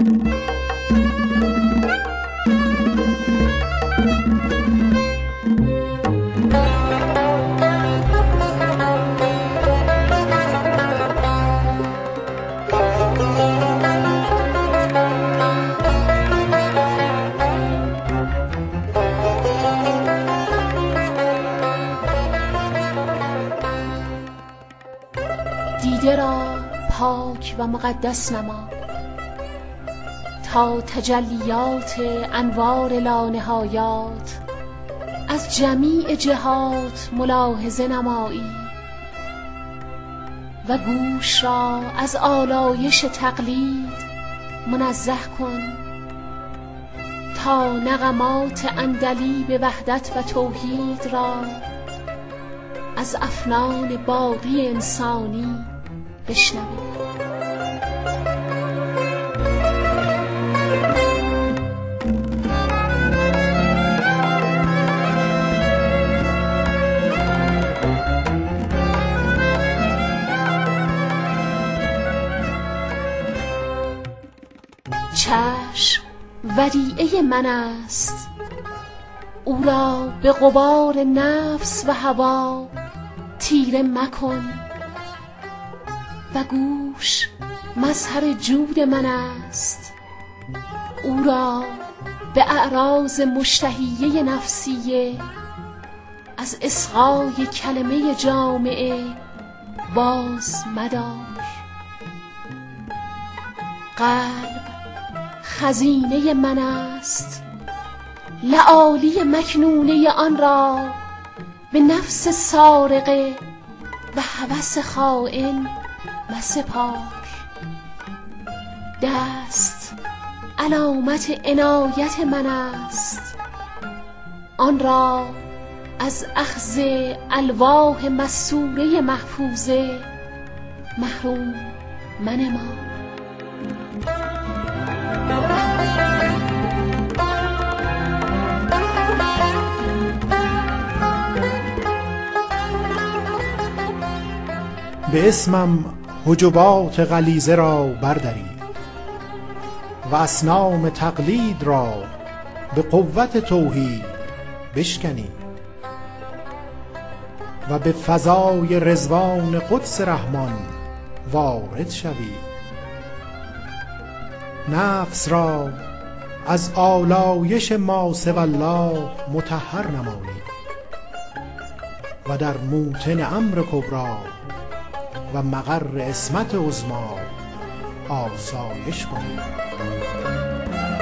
دیده را پاک و مقدس نما تا تجلیات انوار لانهایات از جمیع جهات ملاحظه نمایی و گوش را از آلایش تقلید منزه کن تا نغمات عندلیب وحدت و توحید را از افنان باقی انسانی بشنوی. چشم ودیعه من است، او را به غبار نفس و هوا تیره مکن و گوش مظهر جود من است، او را به اعراض مشتهیه نفسیه از اصغای کلمه جامعه باز مدار. قلب خزینه من است، لآلی مکنونه آن را به نفس سارقه و هوس خائن مسپار. دست علامت عنایت من است، آن را از اخذ الواح مسطوره محفوظه محروم منما. به اسمم حجبات غلیظه را بردارید و اصنام تقلید را به قوت توحید بشکنید و به فضای رضوان قدس رحمان وارد شوید. نفس را از آلایش ما سوی الله مطهر نمایید و در موطن امر کبری و مقر عصمت عظمی آسایش کنید.